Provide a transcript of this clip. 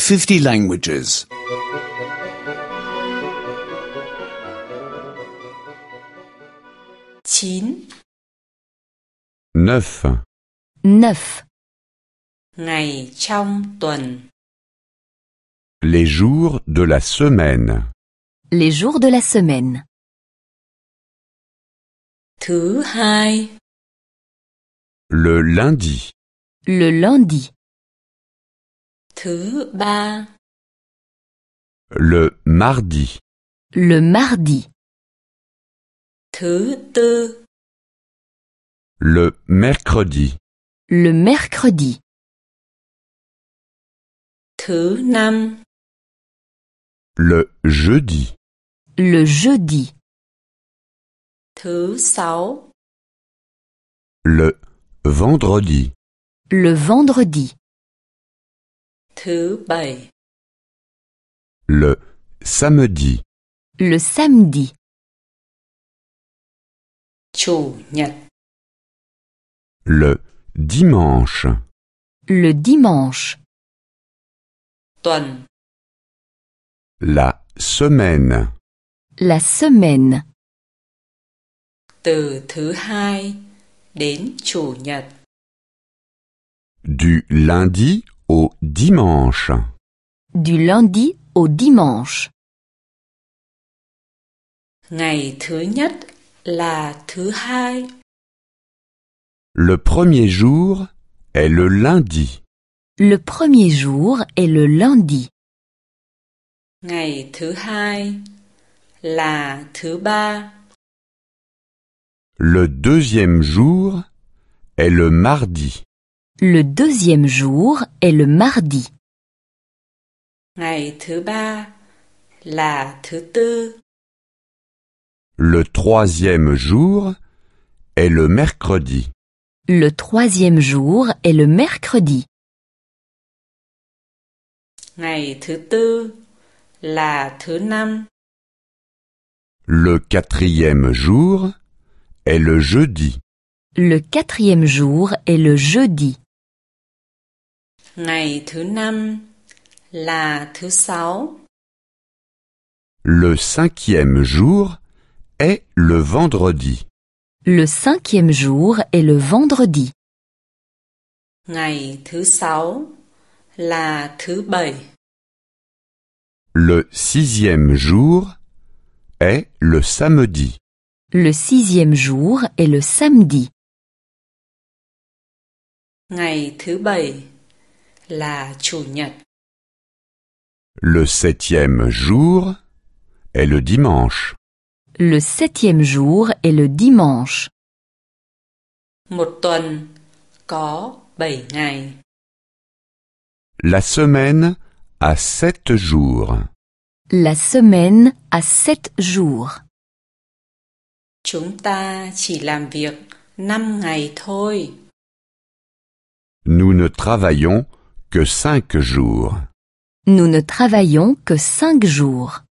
50 languages. 9. 9. 9. Ngày trong tuần. Les jours de la semaine. Les jours de la semaine. Thứ hai. Le lundi. Le lundi. Thứ ba. Le mardi. Le mardi. Thứ tư. Le mercredi. Le mercredi. Thứ năm. Le jeudi. Le jeudi. Thứ sáu. Le vendredi. Le vendredi. Thứ bảy. Le samedi. Le samedi. Chủ nhật. Le dimanche. Le dimanche. Tuần. La semaine. La semaine. Từ thứ hai đến chủ nhật. Du lundi au dimanche. Du lundi au dimanche. Ngày thứ nhất là thứ hai. Le premier jour est le lundi. Le premier jour est le lundi. Ngày thứ hai là thứ ba. Le deuxième jour est le mardi. Le deuxième jour est le mardi. Ngày thứ ba là thứ tư. Le troisième jour est le mercredi. Le troisième jour est le mercredi. Ngày thứ tư là thứ năm. Le quatrième jour est le jeudi. Le quatrième jour est le jeudi. Ngày thứ năm là thứ sáu. Le cinquième jour est le vendredi. Le cinquième jour est le vendredi. Ngày thứ sáu là thứ bảy. Le sixième jour est le samedi. Le sixième jour est le samedi. Ngày thứ bảy là chủ nhật. Le septième jour est le dimanche. Le septième jour est le dimanche. Một tuần có 7 ngày. La semaine a 7 jours. La semaine a 7 jours. Chúng ta chỉ làm việc 5 ngày thôi. Nous ne travaillons que 5 jours. Nous ne travaillons que 5 jours.